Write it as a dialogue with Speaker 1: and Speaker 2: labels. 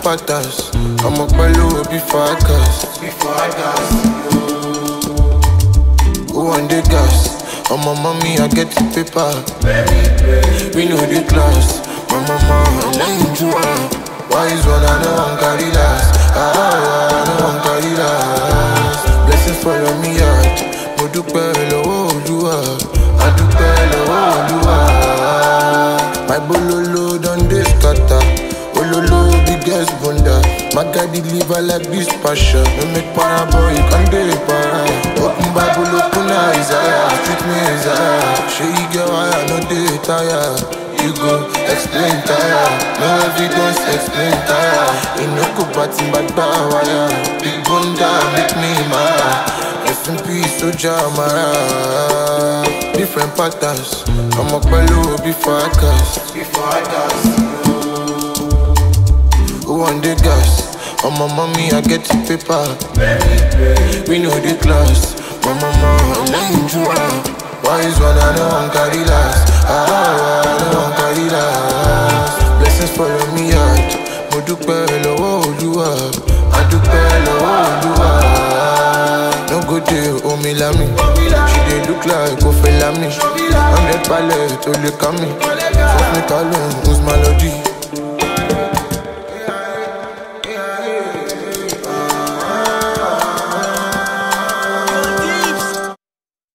Speaker 1: patterns. I'm up below before I gas. Who want the gas? On my mommy, I get the paper. We know the class. My mama, I'm laying to her. Wise one, I know I'm carry last. I know I'm carry last. Blessings follow me out. Mo dúpẹ́ lọ́wọ́ Olúwa. I dúpẹ́ lọ́wọ́ Olúwa. My bololo done dey scatter. Ololo biggest bunda. My guy deliver like this passion. No make para boy, you can do it para. Open Bible, open Isaiah. Treat me Isaiah. Show you get why I know they tired. You go explain tire. No evidence, explain tire. You know go batting back by wire. Big bunda make me mad. S&P soldier Mara. Different patterns. I'm up below before I cast. Who want the gas? On my mommy, I get the paper. We know the class. My mama, I'm laying to her. Wise one, I know I'm carry last. I know I'm carry last. Blessings follow me out. Mo dúpẹ́ lọ́wọ́ Olúwa. I dúpẹ́ lọ́wọ́ Olúwa. No go dey omi lami. She dey look like Kofi Lami. 100 balẹ̀ tó lè ká mi. Fọ́fún mi kálọ̀ ń use my lọ́dí.